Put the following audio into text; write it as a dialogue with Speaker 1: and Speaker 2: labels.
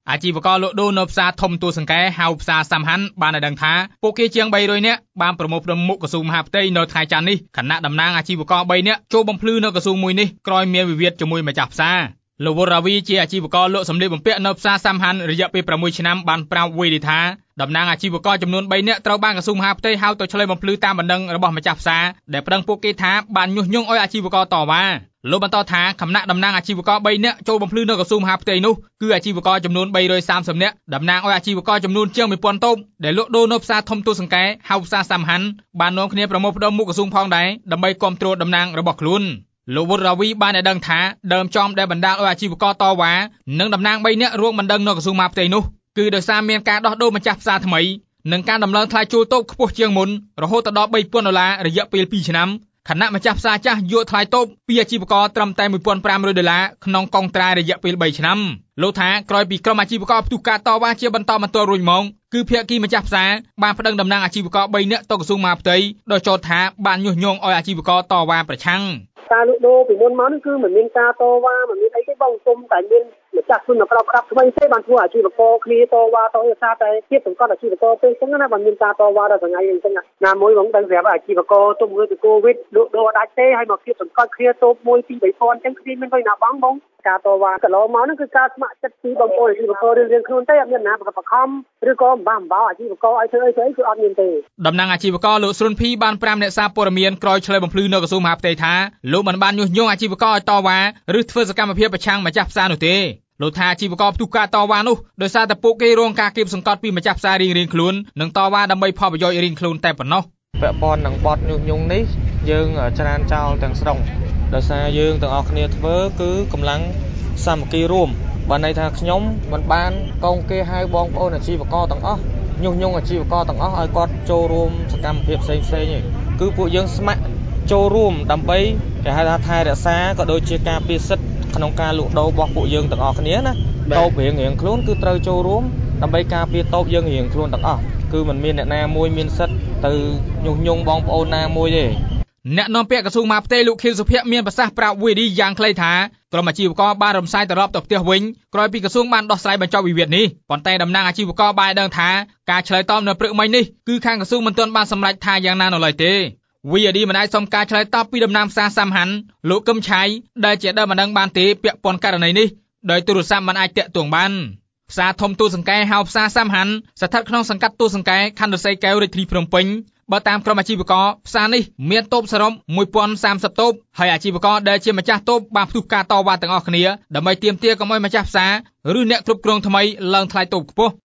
Speaker 1: អាជីវករលក់ដូរនៅផ្សារធំទួលសង្កែហៅផ្សារសំហាន់បានឲ្យដឹងថាពួកគេជាង300នាក់បានប្រមូលផ្ដុំមុខក្រសួងមហាផ្ទៃនៅថ្ងៃច័ន្ទនេះខណៈតំណាងអាជីវករ3នាក់ចូលបំភ្លឺនៅក្រសួងមួយនេះក្រោយមានវិវាទជាមួយម្ចាស់ផ្សារលោកវុររាវីជាអាជីវករលក់សម្លៀកបំពាក់នៅផ្សារសំហាន់រយៈពេល6ឆ្នាំបានប្រាប់វីឌីថាតំណាងអាជីវករចំនួន3នាក់ត្រូវបានក្រសួងមហាផ្ទៃហៅទៅឆ្លើយបំភ្លឺតាមបណ្ដឹងរបស់ម្ចាស់ផ្សារដែលប្តឹងពួកគេថាបានញុះញង់ឲ្យអាជីវករតវ៉ាលោកបន្តថាគណៈតំណាងអាជីវករ3នាក់ចូលបំភ្លឺនៅក្រសួងមហាផ្ទៃនោះគឺអាជីវករចំនួន330នាក់តំណាងឲ្យអាជីវករចំនួនជាង1000តូបដែលលក់ដូរនៅផ្សារធំទួលសង្កែហៅផ្សារសំហាន់បាននាំគ្នាប្រមូលផ្ដុំមុខក្រសួងផងដែរដើម្បីគាំទ្រតំណាងរបស់ខ្លួនលោកវុររាវីបានឲ្យដឹងថាដើមចំដែលបណ្ដាលឲ្យអាជីវករតវ៉ានិងតំណាង3នាក់រងបណ្ដឹងនៅក្រសួងមហាផ្ទៃនោះគឺដោយសារមានការដោះដូរម្ចាស់ផ្សារថ្មីនិងការដំឡើងថ្លៃជួលតូបខ្ពស់ជាងមុនរហូតដល់$3000រយៈពេល2ឆ្នាំខណៈម្ចាស់ផ្សារចាស់យកថ្លៃតូបពីអាជីវករត្រឹមតែ$1500ក្នុងកុងត្រារយៈពេល3ឆ្នាំលោកថាក្រោយពីក្រុមអាជីវករផ្ទុះការតវ៉ាជាបន្តបន្ទាប់រួចមកគឺភាគីម្ចាស់ផ្សារបានប្តឹងតំណាងអាជីវករ3នាក់ទៅក្រសួងមហាផ្ទៃដោយចោទថាបានញុះញង់ឲ្យអាជីវករតវ៉ាប្រឆាំង
Speaker 2: ការលក់ដូរពីមុនមកនេះគឺមិនមានការតវ៉ាមិនមានអីទេបងសុំតែមានម្ចាស់ទុនក្របក្តាប់ថ្មីទេបានធ្វើអាជីវករគ្នាតវ៉ាទៅសារតែទៀតសង្កត់អាជីវករពេលចឹងណាបានមានការតវ៉ាដល់ថ្ងៃអញ្ចឹងណាមួយបងដឹងប្រាប់អាជីវករទុំមួយពីកូវីដលក់ដូរដាច់ទេហើយមកទៀតសង្កត់គ្នាតូប1 2 3000អញ្ចឹងគ្មានមិនវិញណាបងការតវ៉ាកន្លងមកហ្នឹងគឺការស្ម័គ្រចិត្តពីបងប្អូនអាជីវកររៀងៗខ្លួនទេអត់មានណាបង្ខំឬក៏អំបោអាជីវករឲ្យធ្វើអីគឺអត់មានទេ
Speaker 1: តំណាងអាជីវករលោកស្រុនភីបានប្រាប់អ្នកសារព័ត៌មានក្រោយឆ្លើយបំភ្លឺនៅក្រសួងមហាផ្ទៃថាលោកមិនបានញុះញង់អាជីវករឲ្យតវ៉ាឬធ្វើសកម្មភាពប្រឆាំងម្ចាស់ផ្សារនោះទេលោកថាអាជីវករផ្ទុះការតវ៉ានោះដោយសារតែពួកគេរងការគៀបសង្កត់ពីម្ចាស់ផ្សាររៀងៗខ្លួននិងតវ៉ាដើម្បីផលប្រយោជន៍រៀងខ្លួនតែប៉ុណ្ណោះ
Speaker 3: ពាក់ព័ន្ធនឹងបទញុះញង់នេះយើងច្រានចោលទាំងស្រុងដោយសារយើងទាំងអស់គ្នាធ្វើគឺកម្លាំងសាមគ្គីរួមបានន័យថាខ្ញុំមិនបានកោងគេហៅបងប្អូនអាជីវករទាំងអស់ញុះញង់អាជីវករទាំងអស់ឲ្យគាត់ចូលរួមសកម្មភាពផ្សេងៗទេគឺពួកយើងស្ម័គ្រចូលរួមដើម្បីគេហៅថាថែរក្សាក៏ដូចជាការពារសិទ្ធិក្នុងការលក់ដូររបស់ពួកយើងទាំងអស់គ្នាណាតូបរៀងខ្លួនគឺត្រូវចូលរួមដើម្បីការពារតូបយើងរៀងខ្លួនទាំងអស់គឺមិនមានអ្នកណាមួយមានសិទ្ធិទៅញុះញង់បងប្អូនណាមួយទេ
Speaker 1: អ្នកនាំពាក្យក្រសួងមហាផ្ទៃលោកខៀវសុភ័ក្រមានប្រសាសន៍ប្រាប់វីឌីយ៉ាងខ្លីថាក្រុមអាជីវករបានរំសាយត្រឡប់ទៅផ្ទះវិញក្រោយពីក្រសួងបានដោះស្រាយបញ្ចប់វិវាទនេះប៉ុន្តែតំណាងអាជីវករបានដឹងថាការឆ្លើយតបនៅព្រឹកមិញនេះគឺខាងក្រសួងមិនទាន់បានសម្រេចថាយ៉ាងណានៅឡើយទេវីឌីមិនអាចសុំការឆ្លើយតបពីតំណាងផ្សារសំហាន់លោកកឹមឆៃដែលជាដើមមិនដឹងបានទេពាក់ព័ន្ធករណីនេះដោយទូរស័ព្ទមិនអាចតាក់ទងបានផ្សារធំទួលសង្កែហៅផ្សារសំហាន់ស្ថិតក្នុងសង្កាត់ទួលសង្កែខណ្ឌរសីកែវរាជធានីភ្នំពេញបើតាមក្រុមអាជីវករផ្សារនេះមានតូបសរុប1030តូបហើយអាជីវករដែលជាម្ចាស់តូបបានផ្ទុះការតវ៉ាទាំងអស់គ្នាដើម្បីទាមទារកុំឲ្យម្ចាស់ផ្សារឬអ្នកគ្រប់គ្រងថ្មីឡើងថ្លៃតូបខ្ពស់